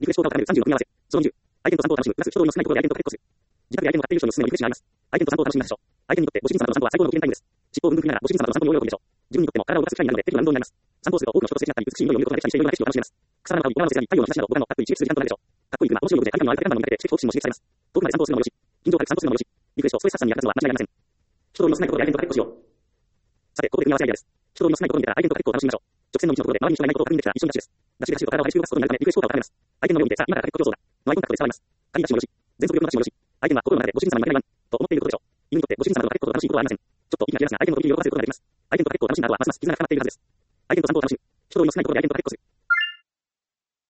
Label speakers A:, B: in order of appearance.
A: リフレッシュ効果を高める30の組み合わせ。その20、相手と散歩を楽しむ、プラス人通りの少ないことで相手と結構する。自宅で相手の買っている人におすすめのリフレッシュがあります。相手と散歩を楽しみましょう。相手にとってご主人様との散歩は最高の記念タイムです。尻尾をぶんぶん振りながらご主人様との散歩に応用でしょう。自分にとっても体を動かす機会になるので適度な運動になります。散歩をすると多くの人とすれ違ったり、美しい緑を見ることができたりしていろいろな景色を楽しめます。草花の香り、山のせせらぎ、太陽の日差しなど五感をたっぷり刺激する時間となるでしょう。かっこいい車、面白い動物で相手の間のランダムに向けて知的好奇心も刺激されます。遠くまで散歩をするのもよし、近所を軽く散歩するのもよし、リフレッシュとストレス発散に役立つのは間違いありません。人通りの少ないところで相手と結構しよう。さて、ここで組み合わせアイデアです。人通りの少ないところに出たら相手と結構を楽しみましょう。直線の道のところで周りに人がいないことを確認できたら一緒にダッシュです。ダッシュで走ると体を激しく動かすことになるためリフレッシュ効果を高めます。相手の目を見てさあ今から結構競争だ。のアイコンタクトで伝わります。仮ダッシュもよし、全速力のダッシュもよし、相手は心の中でご主人様に負けないワンと思っていることでしょう。犬にとってご主人様との結構と楽しいことはありません。ちょっといい気がしますが相手の飛び入りを動かせることができます。相手と結構を楽しんだ後はますます絆が深まっているはずです。